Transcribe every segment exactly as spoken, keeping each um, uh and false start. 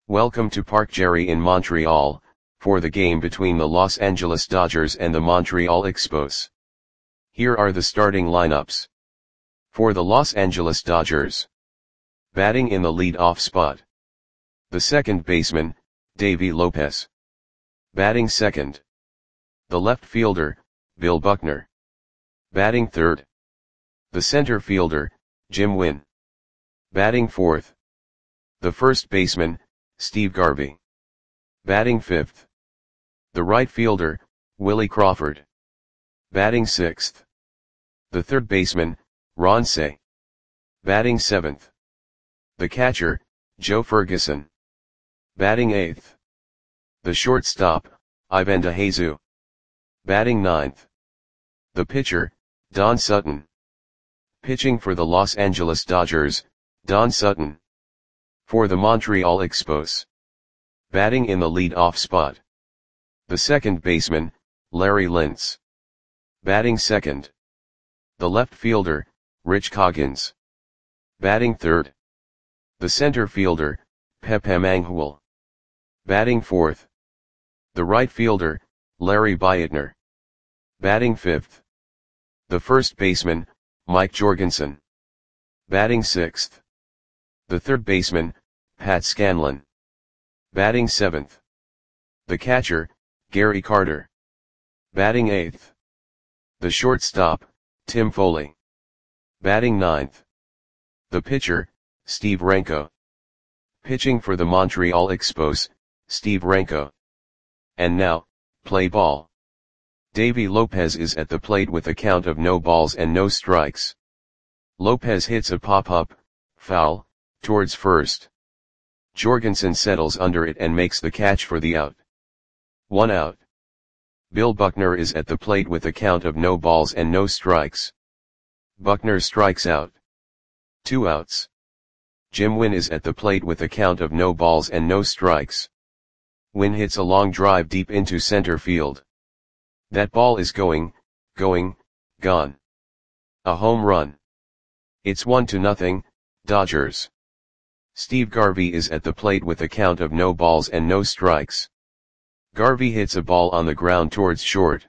Welcome to Parc Jerry in Montreal, for the game between the Los Angeles Dodgers and the Montreal Expos. Here are the starting lineups. For the Los Angeles Dodgers. Batting in the lead-off spot. The second baseman, Davey Lopez. Batting second. The left fielder, Bill Buckner. Batting third. The center fielder, Jim Wynn. Batting fourth. The first baseman, Steve Garvey. Batting fifth. The right fielder, Willie Crawford. Batting sixth. The third baseman, Ron Cey. Batting seventh. The catcher, Joe Ferguson. Batting eighth. The shortstop, Ivan DeJesus. Batting ninth. The pitcher, Don Sutton. Pitching for the Los Angeles Dodgers, Don Sutton. For the Montreal Expos. Batting in the lead-off spot. The second baseman, Larry Lintz. Batting second. The left fielder, Rich Coggins. Batting third. The center fielder, Pepe Mangual. Batting fourth. The right fielder, Larry Beitner. Batting fifth. The first baseman, Mike Jorgensen. Batting sixth. The third baseman, Pat Scanlon. Batting seventh. The catcher, Gary Carter. Batting eighth. The shortstop, Tim Foley. Batting ninth. The pitcher, Steve Renko. Pitching for the Montreal Expos, Steve Renko. And now, play ball. Davey Lopez is at the plate with a count of no balls and no strikes. Lopez hits a pop-up, foul, towards first. Jorgensen settles under it and makes the catch for the out. One out. Bill Buckner is at the plate with a count of no balls and no strikes. Buckner strikes out. Two outs. Jim Wynn is at the plate with a count of no balls and no strikes. Wynn hits a long drive deep into center field. That ball is going, going, gone. A home run. It's one to nothing, Dodgers. Steve Garvey is at the plate with a count of no balls and no strikes. Garvey hits a ball on the ground towards short.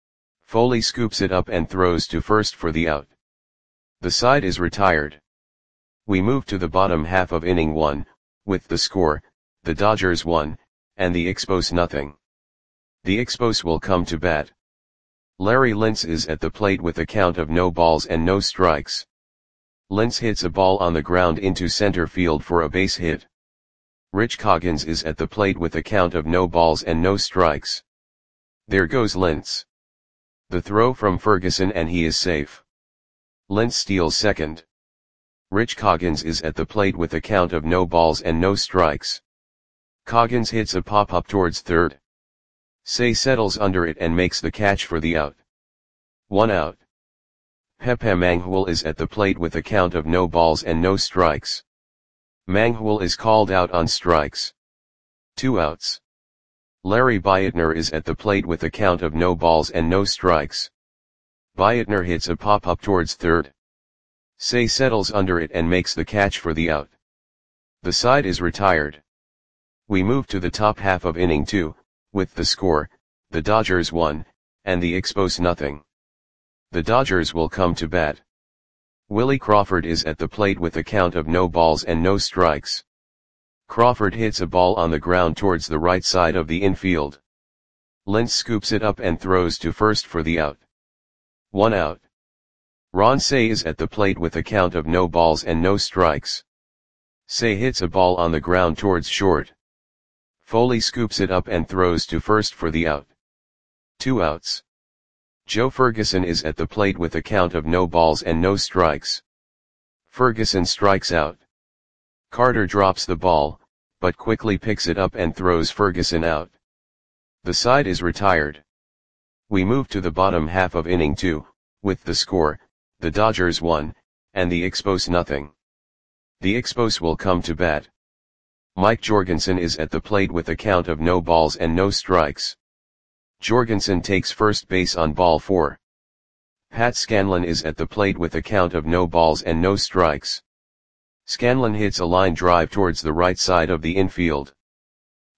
Foley scoops it up and throws to first for the out. The side is retired. We move to the bottom half of inning one, with the score, the Dodgers one, and the Expos nothing. The Expos will come to bat. Larry Lintz is at the plate with a count of no balls and no strikes. Lintz hits a ball on the ground into center field for a base hit. Rich Coggins is at the plate with a count of no balls and no strikes. There goes Lintz. The throw from Ferguson and he is safe. Lintz steals second. Rich Coggins is at the plate with a count of no balls and no strikes. Coggins hits a pop-up towards third. Cey settles under it and makes the catch for the out. One out. Pepe Mangual is at the plate with a count of no balls and no strikes. Mangual is called out on strikes. Two outs. Larry Beitner is at the plate with a count of no balls and no strikes. Beitner hits a pop-up towards third. Cey settles under it and makes the catch for the out. The side is retired. We move to the top half of inning two, with the score, the Dodgers one, and the Expos nothing. The Dodgers will come to bat. Willie Crawford is at the plate with a count of no balls and no strikes. Crawford hits a ball on the ground towards the right side of the infield. Lintz scoops it up and throws to first for the out. One out. Ron Cey is at the plate with a count of no balls and no strikes. Cey hits a ball on the ground towards short. Foley scoops it up and throws to first for the out. Two outs. Joe Ferguson is at the plate with a count of no balls and no strikes. Ferguson strikes out. Carter drops the ball, but quickly picks it up and throws Ferguson out. The side is retired. We move to the bottom half of inning two, with the score, the Dodgers one, and the Expos nothing. The Expos will come to bat. Mike Jorgensen is at the plate with a count of no balls and no strikes. Jorgensen takes first base on ball four. Pat Scanlon is at the plate with a count of no balls and no strikes. Scanlon hits a line drive towards the right side of the infield.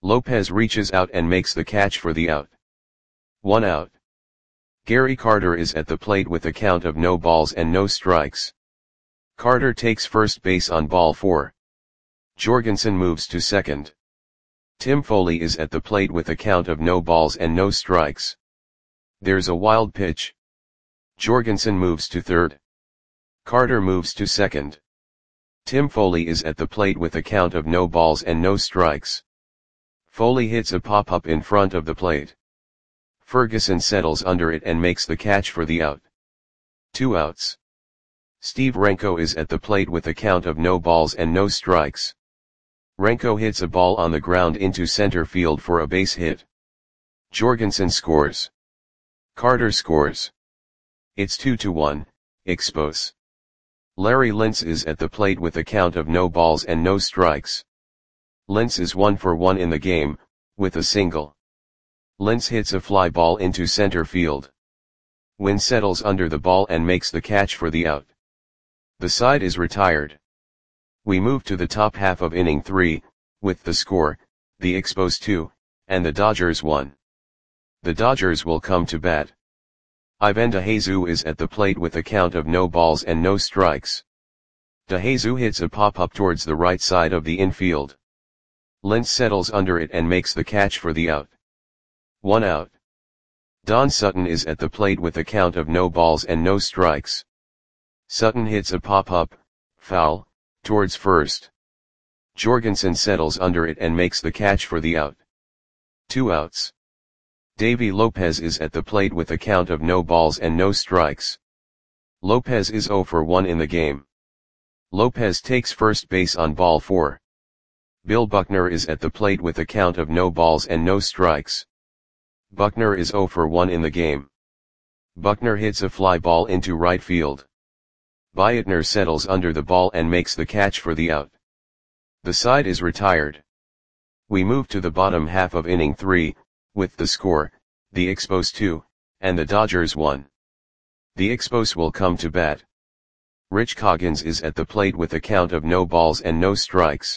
Lopez reaches out and makes the catch for the out. One out. Gary Carter is at the plate with a count of no balls and no strikes. Carter takes first base on ball four. Jorgensen moves to second. Tim Foley is at the plate with a count of no balls and no strikes. There's a wild pitch. Jorgensen moves to third. Carter moves to second. Tim Foley is at the plate with a count of no balls and no strikes. Foley hits a pop-up in front of the plate. Ferguson settles under it and makes the catch for the out. Two outs. Steve Renko is at the plate with a count of no balls and no strikes. Renko hits a ball on the ground into center field for a base hit. Jorgensen scores. Carter scores. It's two to one, Expos. Larry Lintz is at the plate with a count of no balls and no strikes. Lintz is one for one in the game, with a single. Lintz hits a fly ball into center field. Wynn settles under the ball and makes the catch for the out. The side is retired. We move to the top half of inning three, with the score, the Expos two, and the Dodgers one. The Dodgers will come to bat. Ivan DeJesus is at the plate with a count of no balls and no strikes. DeJesus hits a pop-up towards the right side of the infield. Lintz settles under it and makes the catch for the out. One out. Don Sutton is at the plate with a count of no balls and no strikes. Sutton hits a pop-up, foul, towards first. Jorgensen settles under it and makes the catch for the out. Two outs. Davy Lopez is at the plate with a count of no balls and no strikes. Lopez is zero for one in the game. Lopez takes first base on ball four. Bill Buckner is at the plate with a count of no balls and no strikes. Buckner is zero for one in the game. Buckner hits a fly ball into right field. Beitner settles under the ball and makes the catch for the out. The side is retired. We move to the bottom half of inning three, with the score, the Expos two, and the Dodgers one. The Expos will come to bat. Rich Coggins is at the plate with a count of no balls and no strikes.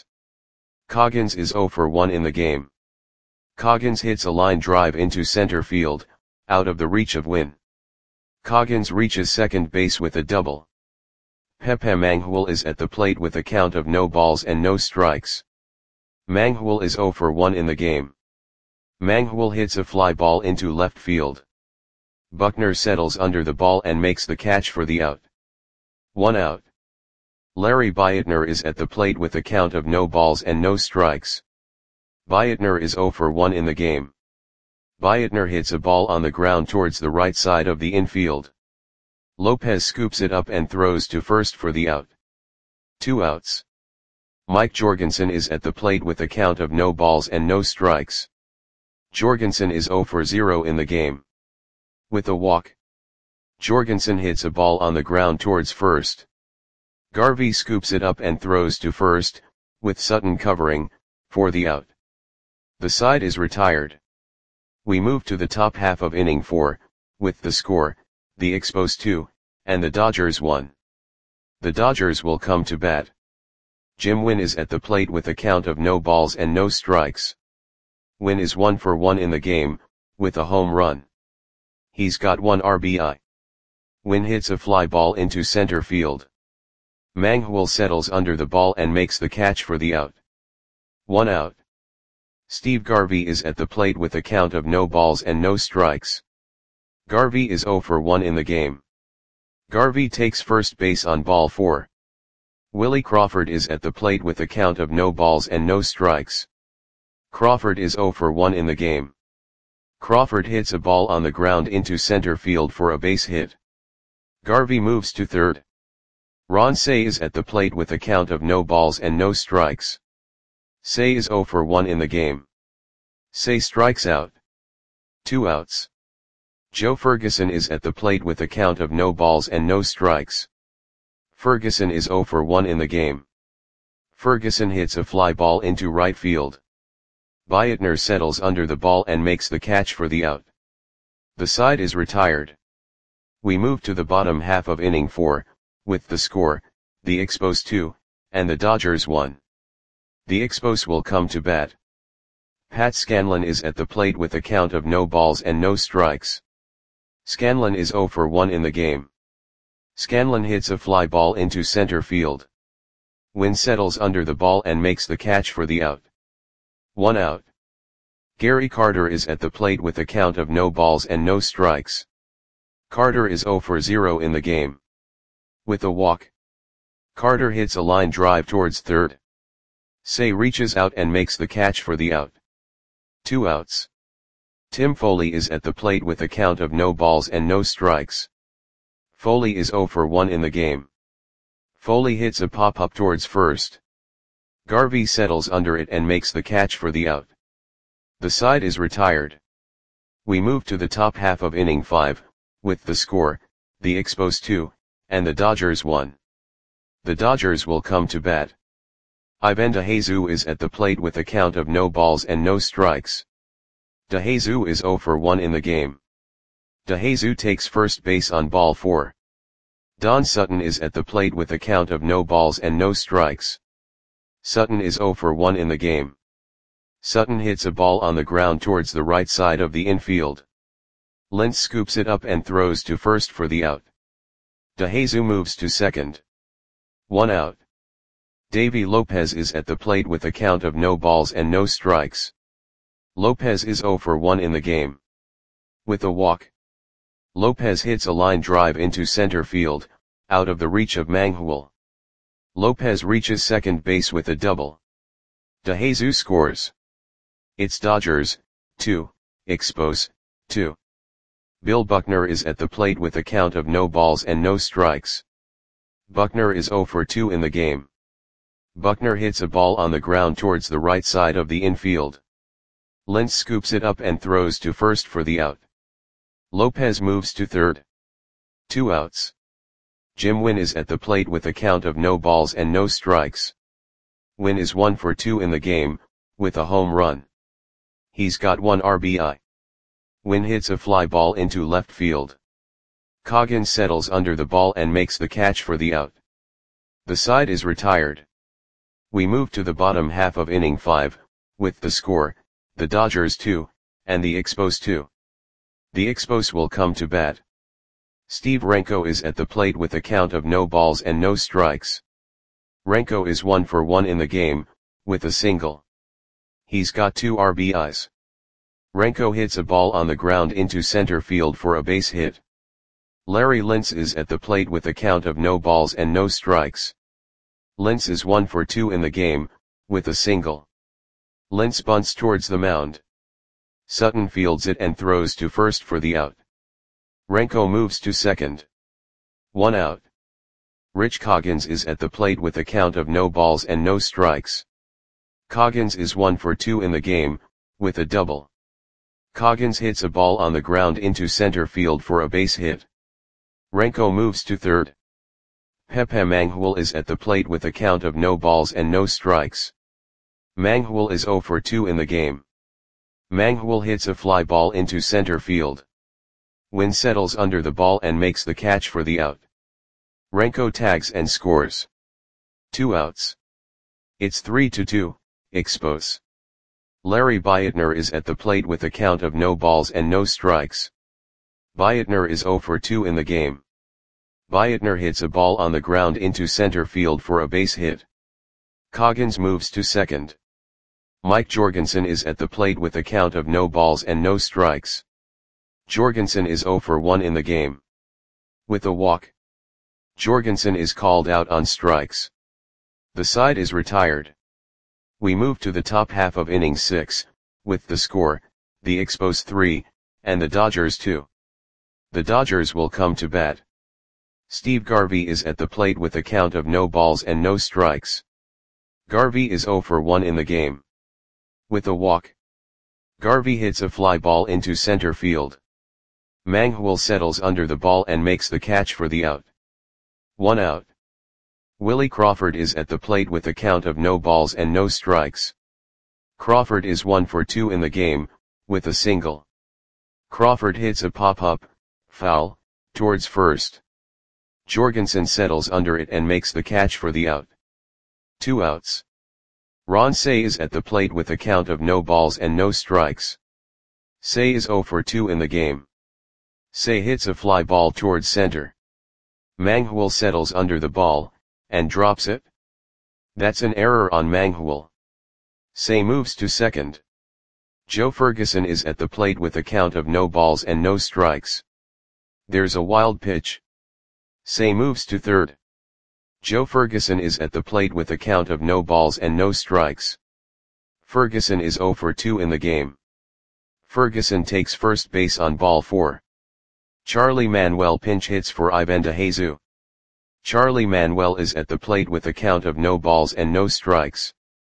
Coggins is zero for one in the game. Coggins hits a line drive into center field, out of the reach of Wynn. Coggins reaches second base with a double. Pepe Manghul is at the plate with a count of no balls and no strikes. Manghul is zero for one in the game. Manghul hits a fly ball into left field. Buckner settles under the ball and makes the catch for the out. One out. Larry Beitner is at the plate with a count of no balls and no strikes. Beitner is zero for one in the game. Beitner hits a ball on the ground towards the right side of the infield. Lopez scoops it up and throws to first for the out. Two outs. Mike Jorgensen is at the plate with a count of no balls and no strikes. Jorgensen is zero for zero in the game. With a walk. Jorgensen hits a ball on the ground towards first. Garvey scoops it up and throws to first, with Sutton covering, for the out. The side is retired. We move to the top half of inning four, with the score, the Expos two, and the Dodgers one. The Dodgers will come to bat. Jim Wynn is at the plate with a count of no balls and no strikes. Wynn is one for one in the game, with a home run. He's got one R B I. Wynn hits a fly ball into center field. Manghul settles under the ball and makes the catch for the out. One out. Steve Garvey is at the plate with a count of no balls and no strikes. Garvey is zero for one in the game. Garvey takes first base on ball four. Willie Crawford is at the plate with a count of no balls and no strikes. Crawford is zero for one in the game. Crawford hits a ball on the ground into center field for a base hit. Garvey moves to third. Ron Cey is at the plate with a count of no balls and no strikes. Cey is zero for one in the game. Cey strikes out. Two outs. Joe Ferguson is at the plate with a count of no balls and no strikes. Ferguson is zero for one in the game. Ferguson hits a fly ball into right field. Beitner settles under the ball and makes the catch for the out. The side is retired. We move to the bottom half of inning four, with the score, the Expos two, and the Dodgers one. The Expos will come to bat. Pat Scanlon is at the plate with a count of no balls and no strikes. Scanlon is zero for one in the game. Scanlon hits a fly ball into center field. Wynn settles under the ball and makes the catch for the out. One out. Gary Carter is at the plate with a count of no balls and no strikes. Carter is zero for zero in the game. With a walk, Carter hits a line drive towards third. Say reaches out and makes the catch for the out. Two outs. Tim Foley is at the plate with a count of no balls and no strikes. Foley is zero for one in the game. Foley hits a pop-up towards first. Garvey settles under it and makes the catch for the out. The side is retired. We move to the top half of inning five, with the score, the Expos two, and the Dodgers one. The Dodgers will come to bat. Ivan DeJesus is at the plate with a count of no balls and no strikes. DeJesus is zero for one in the game. DeJesus takes first base on ball four. Don Sutton is at the plate with a count of no balls and no strikes. Sutton is zero for one in the game. Sutton hits a ball on the ground towards the right side of the infield. Lentz scoops it up and throws to first for the out. DeJesus moves to second. One out. Davy Lopez is at the plate with a count of no balls and no strikes. Lopez is zero for one in the game. With a walk, Lopez hits a line drive into center field, out of the reach of Manghul. Lopez reaches second base with a double. DeJesus scores. It's Dodgers, two, Expos, two. Bill Buckner is at the plate with a count of no balls and no strikes. Buckner is zero for two in the game. Buckner hits a ball on the ground towards the right side of the infield. Lentz scoops it up and throws to first for the out. Lopez moves to third. Two outs. Jim Wynn is at the plate with a count of no balls and no strikes. Wynn is one for two in the game, with a home run. He's got one R B I. Wynn hits a fly ball into left field. Coggins settles under the ball and makes the catch for the out. The side is retired. We move to the bottom half of inning five, with the score, the Dodgers two, and the Expos two. The Expos will come to bat. Steve Renko is at the plate with a count of no balls and no strikes. Renko is one for one in the game, with a single. He's got two R B Is. Renko hits a ball on the ground into center field for a base hit. Larry Lentz is at the plate with a count of no balls and no strikes. Lentz is one for two in the game, with a single. Lentz bunts towards the mound. Sutton fields it and throws to first for the out. Renko moves to second. One out. Rich Coggins is at the plate with a count of no balls and no strikes. Coggins is one for two in the game, with a double. Coggins hits a ball on the ground into center field for a base hit. Renko moves to third. Pepe Manghul is at the plate with a count of no balls and no strikes. Manghul is zero for two in the game. Manghul hits a fly ball into center field. Wynn settles under the ball and makes the catch for the out. Renko tags and scores. Two outs. It's three to two, Expos. Larry Bietner is at the plate with a count of no balls and no strikes. Bietner is zero for two in the game. Bietner hits a ball on the ground into center field for a base hit. Coggins moves to second. Mike Jorgensen is at the plate with a count of no balls and no strikes. Jorgensen is zero for one in the game. With a walk, Jorgensen is called out on strikes. The side is retired. We move to the top half of inning six, with the score, the Expos three, and the Dodgers two. The Dodgers will come to bat. Steve Garvey is at the plate with a count of no balls and no strikes. Garvey is zero for one in the game. With a walk, Garvey hits a fly ball into center field. Manghul settles under the ball and makes the catch for the out. One out. Willie Crawford is at the plate with a count of no balls and no strikes. Crawford is one for two in the game, with a single. Crawford hits a pop-up, foul, towards first. Jorgensen settles under it and makes the catch for the out. Two outs. Ron Cey is at the plate with a count of no balls and no strikes. Cey is zero for two in the game. Cey hits a fly ball towards center. Manghwal settles under the ball, and drops it. That's an error on Manghwal. Cey moves to second. Joe Ferguson is at the plate with a count of no balls and no strikes. There's a wild pitch. Cey moves to third. Joe Ferguson is at the plate with a count of no balls and no strikes. Ferguson is zero for two in the game. Ferguson takes first base on ball four. Charlie Manuel pinch hits for Ivan DeJesu. Charlie Manuel is at the plate with a count of no balls and no strikes.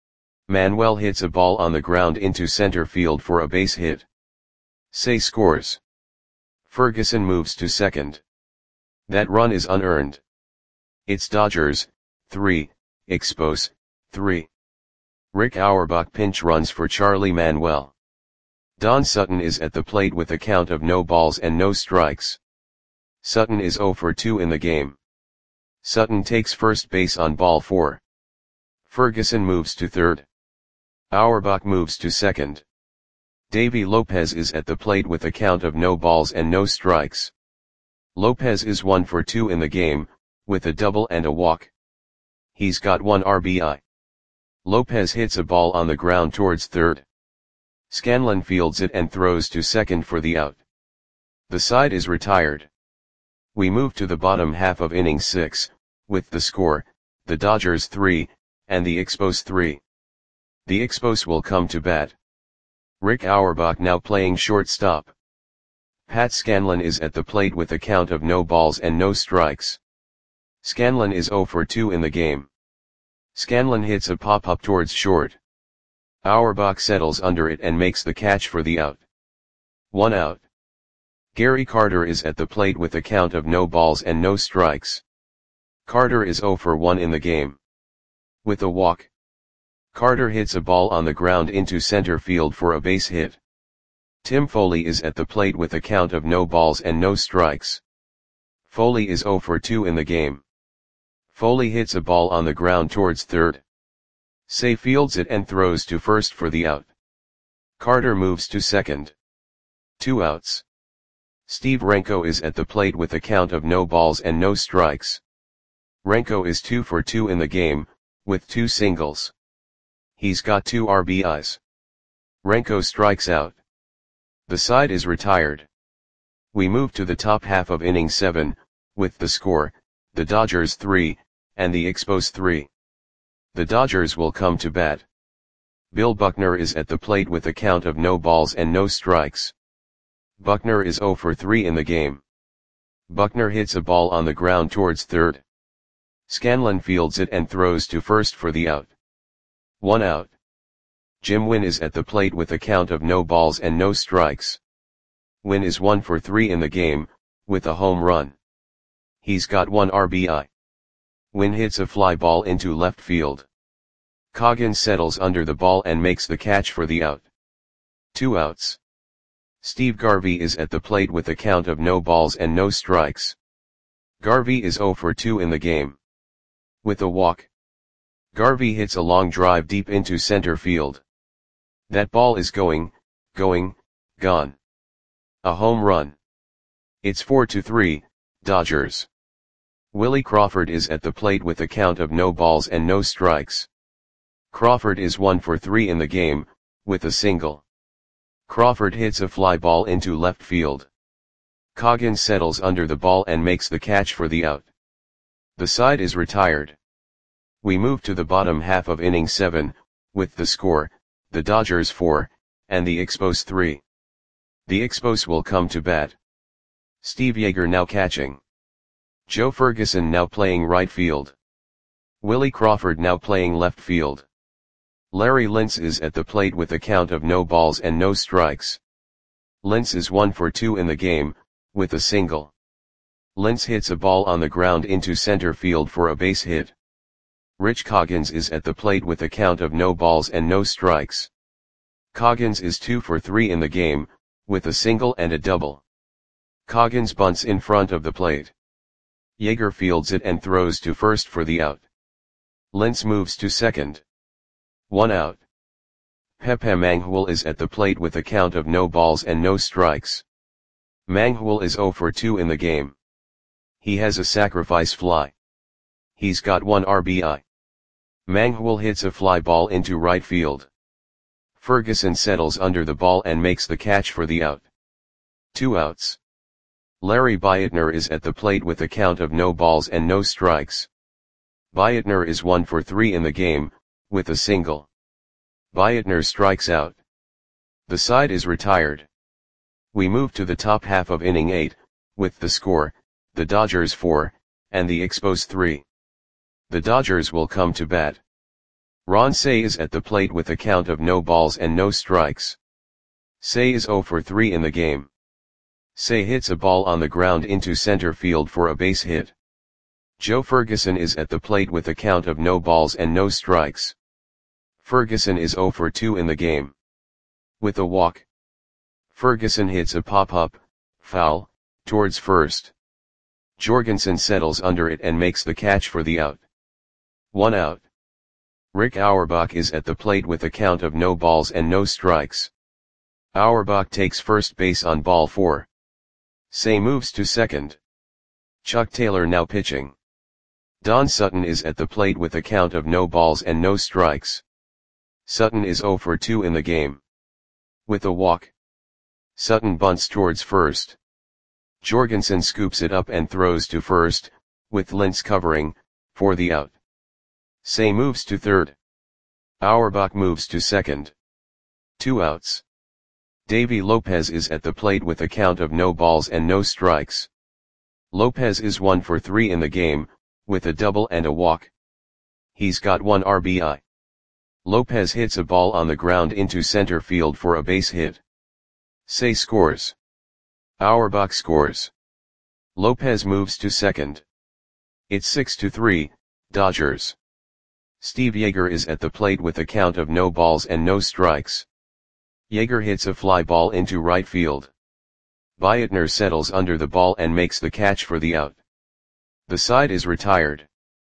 Manuel hits a ball on the ground into center field for a base hit. Cey scores. Ferguson moves to second. That run is unearned. It's Dodgers, three, Expos, three. Rick Auerbach pinch runs for Charlie Manuel. Don Sutton is at the plate with a count of no balls and no strikes. Sutton is zero for two in the game. Sutton takes first base on ball four. Ferguson moves to third. Auerbach moves to second. Davy Lopez is at the plate with a count of no balls and no strikes. Lopez is one for two in the game, with a double and a walk. He's got one R B I. Lopez hits a ball on the ground towards third. Scanlon fields it and throws to second for the out. The side is retired. We move to the bottom half of inning six, with the score, the Dodgers three, and the Expos three. The Expos will come to bat. Rick Auerbach now playing shortstop. Pat Scanlon is at the plate with a count of no balls and no strikes. Scanlon is zero for two in the game. Scanlon hits a pop-up towards short. Auerbach settles under it and makes the catch for the out. One out. Gary Carter is at the plate with a count of no balls and no strikes. Carter is zero for one in the game. With a walk. Carter hits a ball on the ground into center field for a base hit. Tim Foley is at the plate with a count of no balls and no strikes. Foley is zero for two in the game. Foley hits a ball on the ground towards third. Cey fields it and throws to first for the out. Carter moves to second. Two outs. Steve Renko is at the plate with a count of no balls and no strikes. Renko is two for two in the game, with two singles. He's got two R B Is. Renko strikes out. The side is retired. We move to the top half of inning seven, with the score, the Dodgers three, and the Expos three. The Dodgers will come to bat. Bill Buckner is at the plate with a count of no balls and no strikes. Buckner is zero for three in the game. Buckner hits a ball on the ground towards third. Scanlon fields it and throws to first for the out. One out. Jim Wynn is at the plate with a count of no balls and no strikes. Wynn is one for three in the game, with a home run. He's got one R B I. Wynn hits a fly ball into left field. Coggins settles under the ball and makes the catch for the out. Two outs. Steve Garvey is at the plate with a count of no balls and no strikes. Garvey is zero for two in the game. With a walk. Garvey hits a long drive deep into center field. That ball is going, going, gone. A home run. It's four to three, Dodgers. Willie Crawford is at the plate with a count of no balls and no strikes. Crawford is one for three in the game, with a single. Crawford hits a fly ball into left field. Coggins settles under the ball and makes the catch for the out. The side is retired. We move to the bottom half of inning seven, with the score, the Dodgers four, and the Expos three. The Expos will come to bat. Steve Yeager now catching. Joe Ferguson now playing right field. Willie Crawford now playing left field. Larry Lintz is at the plate with a count of no balls and no strikes. Lintz is one for two in the game, with a single. Lintz hits a ball on the ground into center field for a base hit. Rich Coggins is at the plate with a count of no balls and no strikes. Coggins is two for three in the game, with a single and a double. Coggins bunts in front of the plate. Yeager fields it and throws to first for the out. Lintz moves to second. one out. Pepe Manghul is at the plate with a count of no balls and no strikes. Manghul is zero for two in the game. He has a sacrifice fly. He's got one R B I. Manghul hits a fly ball into right field. Ferguson settles under the ball and makes the catch for the out. Two outs. Larry Bietner is at the plate with a count of no balls and no strikes. Bietner is one for three in the game, with a single. Bietner strikes out. The side is retired. We move to the top half of inning eight, with the score, the Dodgers four, and the Expos three. The Dodgers will come to bat. Ron Cey is at the plate with a count of no balls and no strikes. Cey is zero for three in the game. Cey hits a ball on the ground into center field for a base hit. Joe Ferguson is at the plate with a count of no balls and no strikes. Ferguson is zero for two in the game. With a walk. Ferguson hits a pop-up, foul, towards first. Jorgensen settles under it and makes the catch for the out. One out. Rick Auerbach is at the plate with a count of no balls and no strikes. Auerbach takes first base on ball four. Cey moves to second. Chuck Taylor now pitching. Don Sutton is at the plate with a count of no balls and no strikes. Sutton is zero for two in the game. With a walk. Sutton bunts towards first. Jorgensen scoops it up and throws to first, with Lentz covering, for the out. Cey moves to third. Auerbach moves to second. Two outs. Davy Lopez is at the plate with a count of no balls and no strikes. Lopez is one for three in the game, with a double and a walk. He's got one R B I. Lopez hits a ball on the ground into center field for a base hit. Cey scores. Auerbach scores. Lopez moves to second. It's six to three, Dodgers. Steve Yeager is at the plate with a count of no balls and no strikes. Yeager hits a fly ball into right field. Bietner settles under the ball and makes the catch for the out. The side is retired.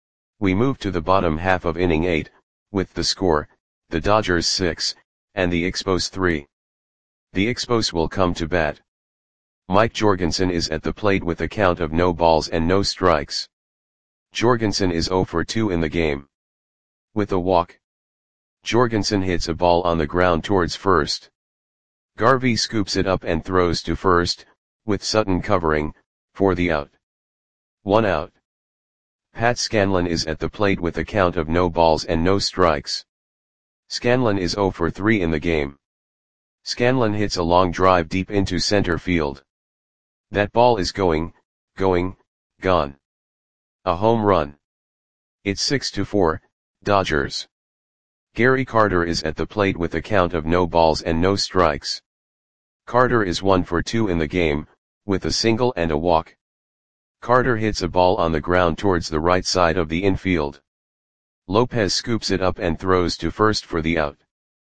We move to the bottom half of inning eight, with the score, the Dodgers six, and the Expos three. The Expos will come to bat. Mike Jorgensen is at the plate with a count of no balls and no strikes. Jorgensen is zero for two in the game. With a walk. Jorgensen hits a ball on the ground towards first. Garvey scoops it up and throws to first, with Sutton covering, for the out. One out. Pat Scanlon is at the plate with a count of no balls and no strikes. Scanlon is zero for three in the game. Scanlon hits a long drive deep into center field. That ball is going, going, gone. A home run. It's six to four, Dodgers. Gary Carter is at the plate with a count of no balls and no strikes. Carter is one for two in the game, with a single and a walk. Carter hits a ball on the ground towards the right side of the infield. Lopez scoops it up and throws to first for the out.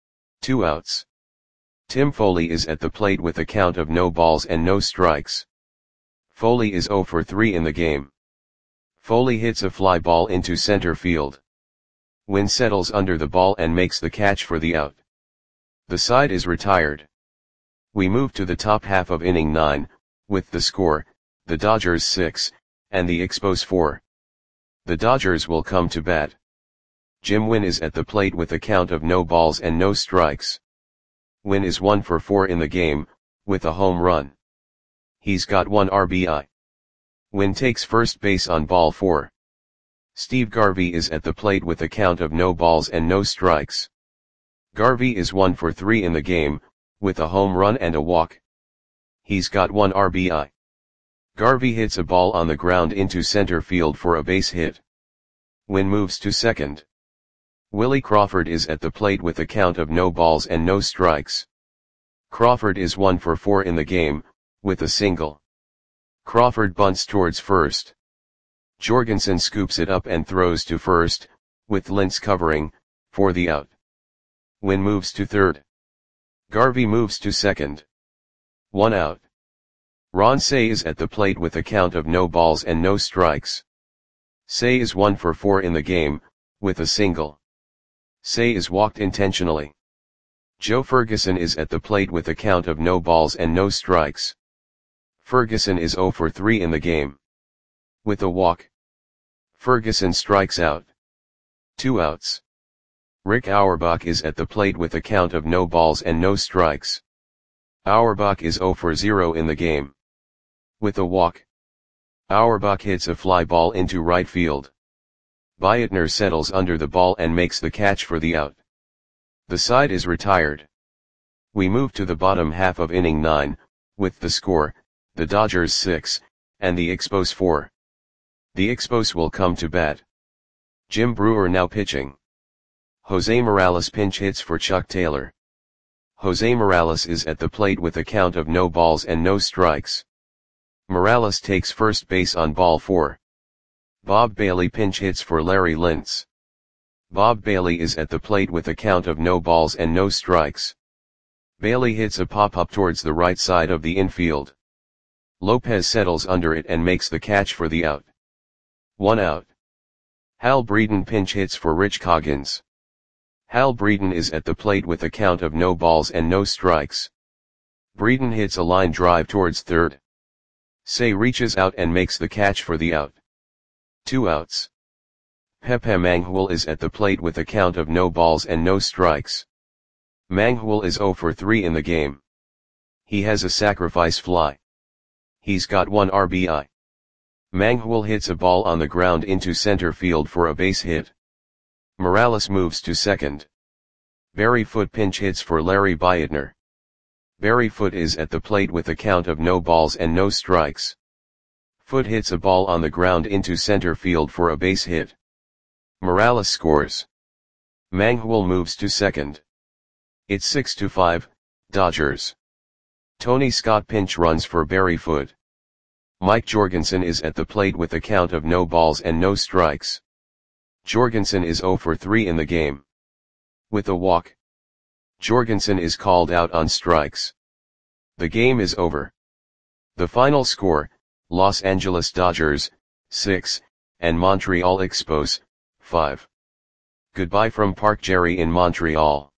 Two outs. Tim Foley is at the plate with a count of no balls and no strikes. Foley is zero for three in the game. Foley hits a fly ball into center field. Wynn settles under the ball and makes the catch for the out. The side is retired. We move to the top half of inning nine, with the score, the Dodgers six, and the Expos four. The Dodgers will come to bat. Jim Wynn is at the plate with a count of no balls and no strikes. Wynn is one for four in the game, with a home run. He's got one R B I. Wynn takes first base on ball four. Steve Garvey is at the plate with a count of no balls and no strikes. Garvey is one for three in the game, with a home run and a walk. He's got one R B I. Garvey hits a ball on the ground into center field for a base hit. Wynn moves to second. Willie Crawford is at the plate with a count of no balls and no strikes. Crawford is one for four in the game, with a single. Crawford bunts towards first. Jorgensen scoops it up and throws to first, with Lentz covering, for the out. Wynn moves to third. Garvey moves to second. One out. Ron Cey is at the plate with a count of no balls and no strikes. Cey is one for four in the game, with a single. Say is walked intentionally. Joe Ferguson is at the plate with a count of no balls and no strikes. Ferguson is zero for three in the game. With a walk, Ferguson strikes out. Two outs. Rick Auerbach is at the plate with a count of no balls and no strikes. Auerbach is zero for zero in the game. With a walk, Auerbach hits a fly ball into right field. Beitner settles under the ball and makes the catch for the out. The side is retired. We move to the bottom half of inning nine, with the score, the Dodgers six, and the Expos four. The Expos will come to bat. Jim Brewer now pitching. Jose Morales pinch hits for Chuck Taylor. Jose Morales is at the plate with a count of no balls and no strikes. Morales takes first base on ball four. Bob Bailey pinch hits for Larry Lintz. Bob Bailey is at the plate with a count of no balls and no strikes. Bailey hits a pop-up towards the right side of the infield. Lopez settles under it and makes the catch for the out. One out. Hal Breeden pinch hits for Rich Coggins. Hal Breeden is at the plate with a count of no balls and no strikes. Breeden hits a line drive towards third. Say reaches out and makes the catch for the out. Two outs. Pepe Manghul is at the plate with a count of no balls and no strikes. Manghul is zero for three in the game. He has a sacrifice fly. He's got one R B I. Manghul hits a ball on the ground into center field for a base hit. Morales moves to second. Barry Foote pinch hits for Larry Beitner. Barry Foote is at the plate with a count of no balls and no strikes. Foote hits a ball on the ground into center field for a base hit. Morales scores. Manghul moves to second. It's six to five, Dodgers. Tony Scott pinch runs for Barry Foote. Mike Jorgensen is at the plate with a count of no balls and no strikes. Jorgensen is zero for three in the game. With a walk, Jorgensen is called out on strikes. The game is over. The final score, Los Angeles Dodgers, six, and Montreal Expos, five. Goodbye from Park Jerry in Montreal.